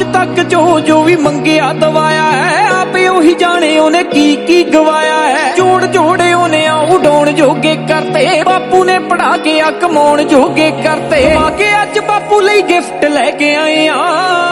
ਅੱਜ ਤੱਕ ਜੋ ਵੀ ਮੰਗਿਆ ਦਵਾਇਆ ਹੈ, ਆਪੇ ਉਹੀ ਜਾਣੇ ਉਹਨੇ ਕੀ ਗਵਾਇਆ ਹੈ। ਜੋੜੇ ਉਹਨੇ ਉਡਾਉਣ ਜੋਗੇ ਕਰਤੇ, ਬਾਪੂ ਨੇ ਪੜਾ ਕੇ ਆ ਕਮਾਉਣ ਜੋਗੇ ਕਰਤੇ। ਆ ਕੇ ਅੱਜ ਬਾਪੂ ਲਈ ਗਿਫਟ ਲੈ ਕੇ ਆਏ ਆ,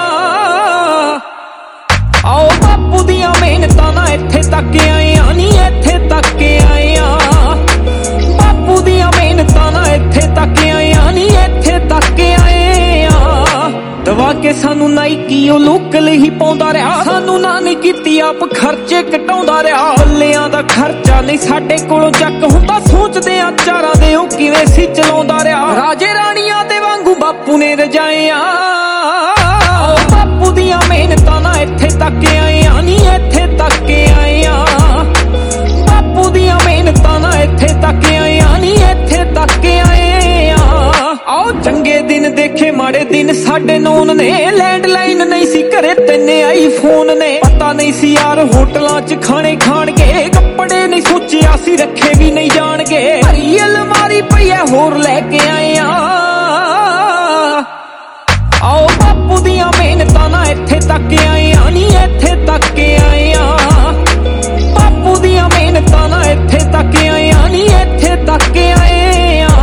ਆਓ ਬਾਪੂ ਦੀਆਂ ਮਿਹਨਤਾਂ ਨਾਲ ਇੱਥੇ ਤੱਕ ਆਏ ਆ, ਨੀ ਇੱਥੇ ਤੱਕ ਆਏ ਆ। ਬਾਪੂ ਦੀਆਂ ਮਿਹਨਤਾਂ ਨਾਲ ਇੱਥੇ ਤੱਕ ਆਏ ਆ, ਨੀ ਇੱਥੇ ਤੱਕ ਆਏ ਆ। ਦਵਾ ਕੇ ਸਾਨੂੰ ਨਾਈਕੀ ਉਹ ਲੋਕਲ ਹੀ ਪਾਉਂਦਾ ਰਿਹਾ, ਸਾਨੂੰ ਨਾ ਨਹੀਂ ਕੀਤੀ ਆਪ ਖਰਚੇ ਘਟਾਉਂਦਾ ਰਿਹਾ। ਬੱਲਿਆਂ ਦਾ ਖਰਚਾ ਨਹੀਂ ਸਾਡੇ ਕੋਲੋਂ ਚੱਕ ਹੁੰਦਾ, ਸੋਚਦੇ ਆ ਚਾਰਾਂ ਦੇ ਉਹ ਕਿਵੇਂ ਸੀ ਚਲਾਉਂਦਾ ਰਿਹਾ। ਰਾਜੇ ਰਾਣੀਆਂ ਦੇ ਵਾਂਗੂ ਬਾਪੂ ਨੇ ਰਜਾਏ ਆ, ਬਾਪੂ ਦੀਆਂ ਮਿਹਨਤਾਂ ਨਾਲ ਇੱਥੇ ਤੱਕ ਆਏ ਆ, ਨੀ ਇੱਥੇ ਤੱਕ ਆਏ ਆ। ਬਾਪੂ ਦੀਆਂ ਮਿਹਨਤਾਂ ਨਾਲ ਇੱਥੇ ਤੱਕ ਆਏ ਆ, ਨੀ ਇੱਥੇ ਤੱਕ ਆਏ ਆ। ਆਓ ਚੰਗੇ ਦਿਨ ਦੇਖੇ ਮਾੜੇ ਦਿਨ ਸਾਡੇ ਨੌਨ ਨੇ, ਲੈਂਡਲਾਈਨ ਨਹੀਂ ਸੀ ਘਰੇ ਤਿੰਨੇ ਆਈਫੋਨ ਨੇ। ਪਤਾ ਨਹੀਂ ਸੀ ਯਾਰ ਹੋਟਲਾਂ 'ਚ ਖਾਣੇ ਖਾਣਗੇ, ਕੱਪੜੇ ਨਹੀਂ ਸੋਚਿਆ ਸੀ ਰੱਖੇ ਵੀ ਨਹੀਂ ਜਾਣਗੇ। ਭਰੀ ਅਲਮਾਰੀ ਪਈ ਐ ਹੋਰ ਲੈ ਕੇ ਆਏ ਆ, ਆਓ ਬਾਪੂ ਦੀਆਂ ਮਿਹਨਤਾਂ ਨਾਲ ਇੱਥੇ ਤੱਕ ਆਏ ਆ, ਨੀ ਇੱਥੇ ਤੱਕ ਆਏ ਆ। ਬਾਪੂ ਦੀਆਂ ਮਿਹਨਤਾਂ ਨਾਲ ਇੱਥੇ ਤੱਕ ਆਏ ਆ, ਨੀ ਇੱਥੇ ਤੱਕ ਆਏ ਆ।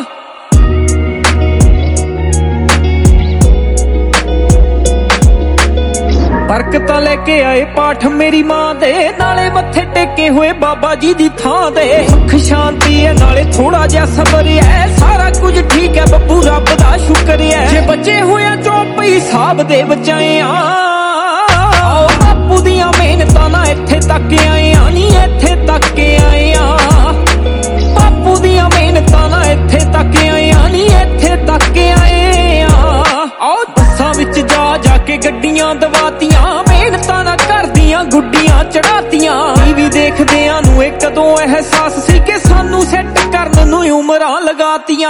ਬਰਕਤਾਂ ਲੈ ਕੇ ਆਏ ਪਾਠ ਮੇਰੀ ਮਾਂ ਦੇ, ਨਾਲੇ ਮੱਥੇ ਟੇਕੇ ਹੋਏ ਬਾਬਾ ਜੀ ਦੀ ਥਾਂ ਦੇ। ਸੁੱਖ ਸ਼ਾਂਤੀ ਹੈ ਨਾਲੇ ਥੋੜਾ ਜਿਹਾ ਸਬਰ ਹੈ, ਸਾਰਾ ਕੁਝ ਠੀਕ ਹੈ ਬੱਬੂ ਰੱਬ ਦਾ ਸ਼ੁਕਰ ਹੈ। ਜੇ ਬੱਚੇ ਹੋਇਆ ਚੌਪਈ ਹਿਸਾਬ ਦੇ ਬਚਾਏ ਆ, ਆਓ ਬਾਪੂ ਦੀਆਂ ਮਿਹਨਤਾਂ ਨਾਲ ਇੱਥੇ ਤੱਕ ਆਏ ਆ, ਨੀ ਇੱਥੇ ਤੱਕ ਆਏ ਆ। ਬਾਪੂ ਦੀਆਂ ਮਿਹਨਤਾਂ ਨਾਲ ਇੱਥੇ ਤੱਕ ਆਏ ਆ, ਨੀ ਇੱਥੇ ਤੱਕ ਆਏ ਆ। ਆਓ ਬੱਸਾਂ ਵਿੱਚ ਜਾ ਕੇ ਗੱਡੀਆਂ ਦਵਾਤੀਆਂ, ਮਿਹਨਤਾਂ ਨਾਲ ਕਰਦੀਆਂ ਗੁੱਡੀਆਂ ਚੜਾਤੀਆਂ। ਟੀਵੀ ਦੇਖਦਿਆਂ ਨੂੰ ਇਹ ਕਦੋਂ ਅਹਿਸਾਸ ਸੀ ਕਿ ਸਾਨੂੰ ਸੈੱਟ ਕਰਨ ਨੂੰ ਉਮਰਾਂ ਲਗਾਤੀਆਂ।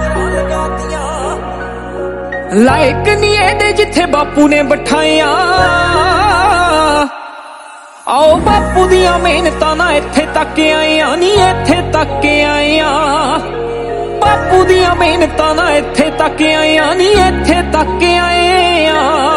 ਲਾਇਕ ਨਹੀਂ ਇਹਦੇ ਜਿੱਥੇ ਬਾਪੂ ਨੇ ਬਿਠਾਇਆ, ਆਓ ਬਾਪੂ ਦੀਆਂ ਮਿਹਨਤਾਂ ਨਾਲ ਇੱਥੇ ਤੱਕ ਆਏ ਆ, ਨੀ ਇੱਥੇ ਤੱਕ ਆਏ ਆ। ਬਾਪੂ ਦੀਆਂ ਮਿਹਨਤਾਂ ਨਾਲ ਇੱਥੇ ਤੱਕ ਆਏ ਆ, ਨੀ ਇੱਥੇ ਤੱਕ ਆਏ ਆ।